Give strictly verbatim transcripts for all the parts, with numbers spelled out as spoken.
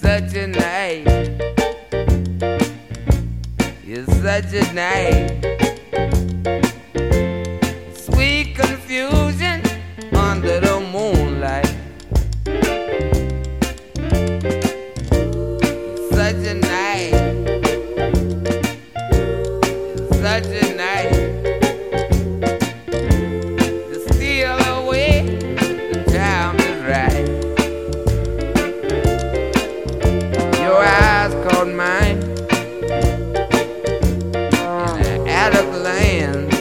such a night. It's such a night. Sweet confusion under the moonlight. Such a night. Such a night. To steal away the time is right. Your eyes caught mine in the attic lands.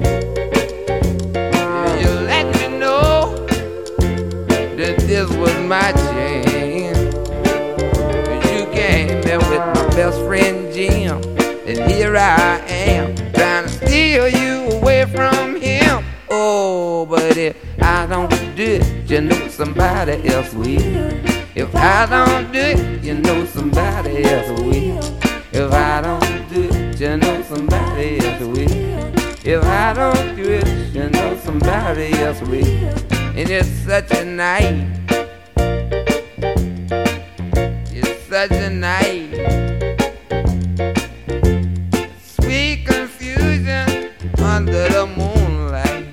You let me know that this was my chance. You came there with my best friend Jim, and here I am trying to steal you away from him. Oh, but if I don't do it, you know somebody else will. If I don't do it, you know somebody else will. If I don't do it, you know somebody else will. If I don't do it, you know somebody else will. And it's such a night. It's such a night. Sweet confusion under the moonlight.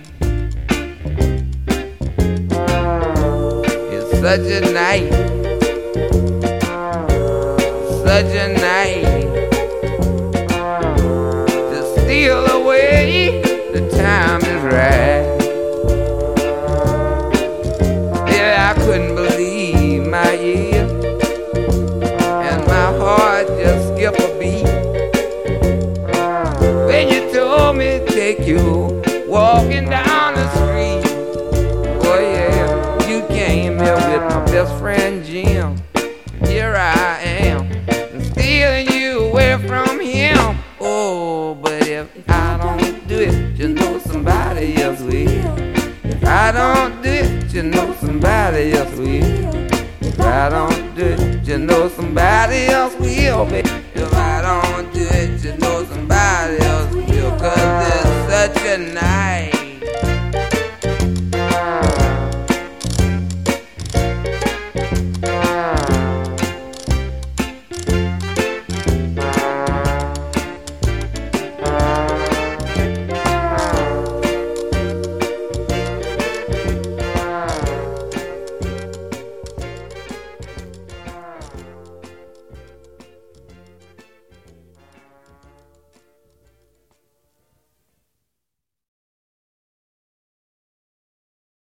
It's such a night. Such a night. To steal away the time is right. Yeah, I couldn't believe my ears, and my heart just skipped a beat when you told me to take you walking down the street. Oh yeah, you came here with my best friend Jim. Here I am, stealing you away from him. Oh, but if I don't do it, you know somebody else will. If I don't do it, you know somebody else will. If I don't do it, you know somebody else will. If I don't do it, you know somebody else will. 'Cause it's such a night.